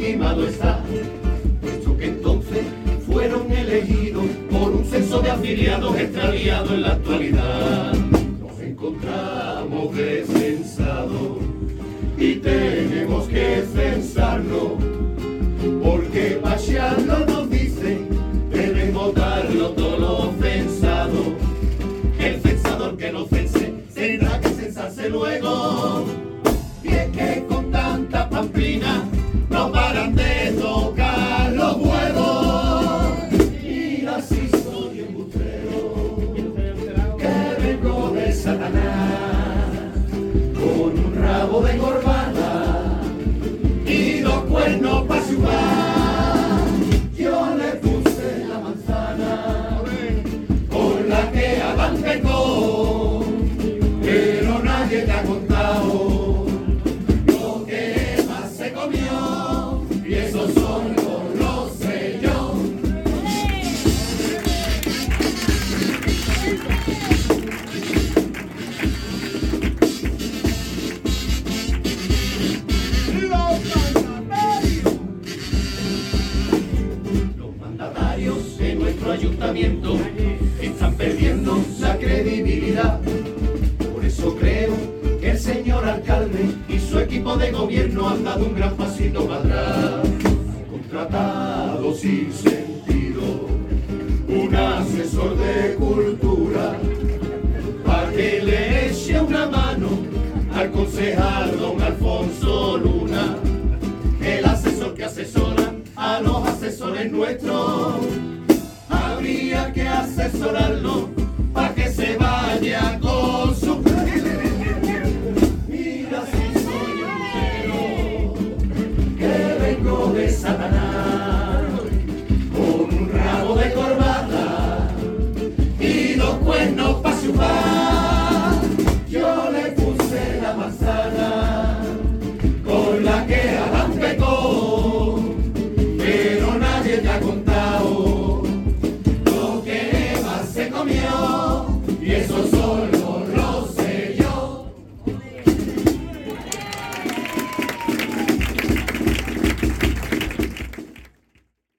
legitimado está, puesto que entonces fueron elegidos por un censo de afiliados extraviados en la actualidad. Nos encontramos descensados y tenemos que censarnos, porque pasearlo nos dicen, deben votarlo todos los censados. El censador que no cense tendrá que censarse luego. Y es que con tanta pamplina no paran de tocar los huevos. Mira si soy embustero, que vengo de Satanás, con un rabo de corbata y dos cuernos para chupar. Yo le puse la manzana con la que Adán pecó, pero nadie te ha contado lo que más se comió, y esos son los sellos. Los mandatarios de nuestro ayuntamiento están perdiendo la credibilidad. Por eso creo que el señor alcalde y su equipo de gobierno han dado un gran pasito para atrás. Han contratado sin sentido un asesor de cultura para que le eche una mano al concejal don Alfonso Luna, el asesor que asesora a los asesores nuestros. Habría que asesorarlo